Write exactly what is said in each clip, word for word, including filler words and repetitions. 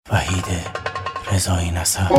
وحید رضایی نصر.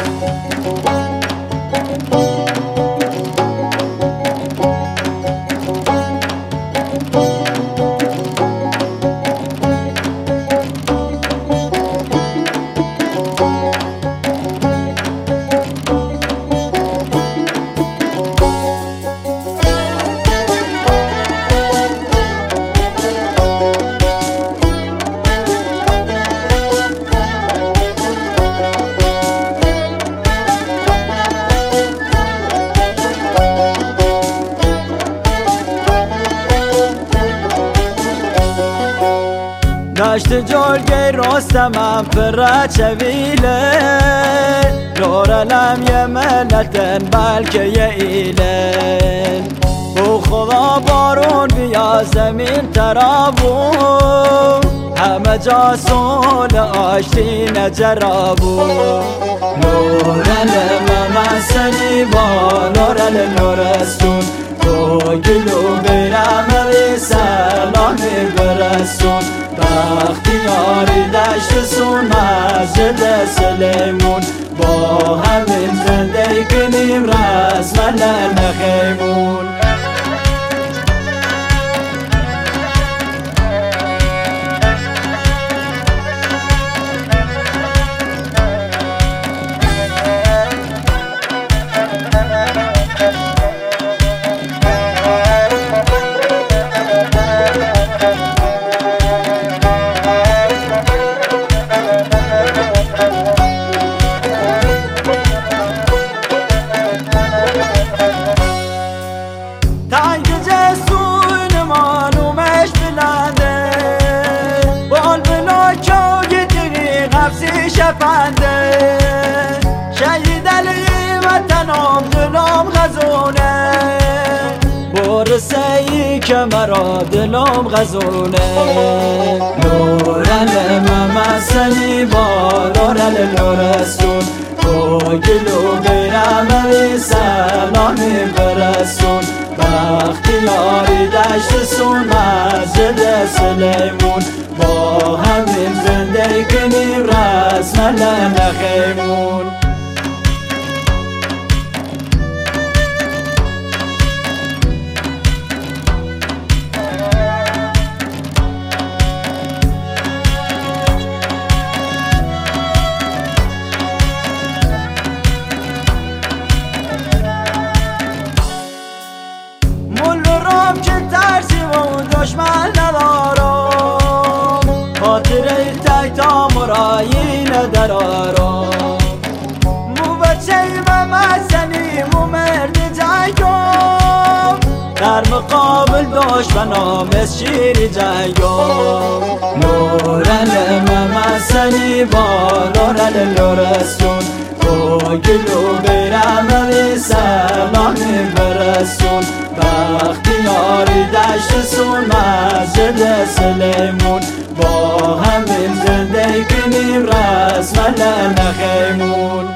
دشت جلگه راستم پر چویله لورلم یه ملتن بلکه یه ایلن او خدا بارون بیا زمین ترابو همه جا سول آشتین جرابو لورلم من سنی با لورل لورستون تو گلو بیرم بی سلامی برسون بختیاری دشت سون مسجد سلیمون با همین زنده کنیم رسم نخیمون تنگ جسون معلومش بلنده بال بلاکای دیگی قفصی شپنده شهید علی وطنم دلم غزونه برسهی که مرا دلم غزونه لورل ممسنی با لورل لورستون تو گلو بیرم بی سلامی برسون بختیاری دشت سون مسجد سلیمون با همین زنده کنیم رسم نخیمون که ترسی و دشمن ندارم خاطره تک تا مرایی ندارم مو بچه و مزنی مو مرد جنگم در مقابل دشمنام از شیر جنگم لورل ممسنی با لورل لورستون تو گلو بیرم بی سلامی برسون بختیاری دشت سون مسجد سلیمون با همین زنده کنیم رسم نخیمون